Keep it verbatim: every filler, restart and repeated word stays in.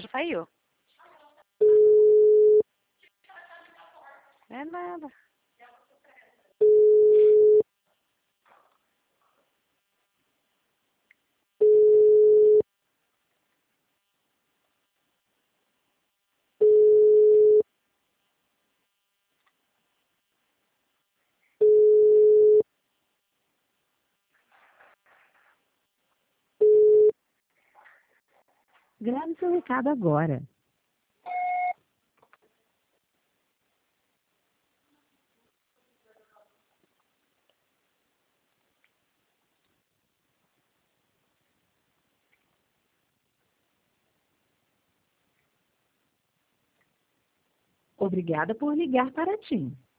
já saiu. É nada. Grave seu recado agora. Obrigada por ligar para a TIM.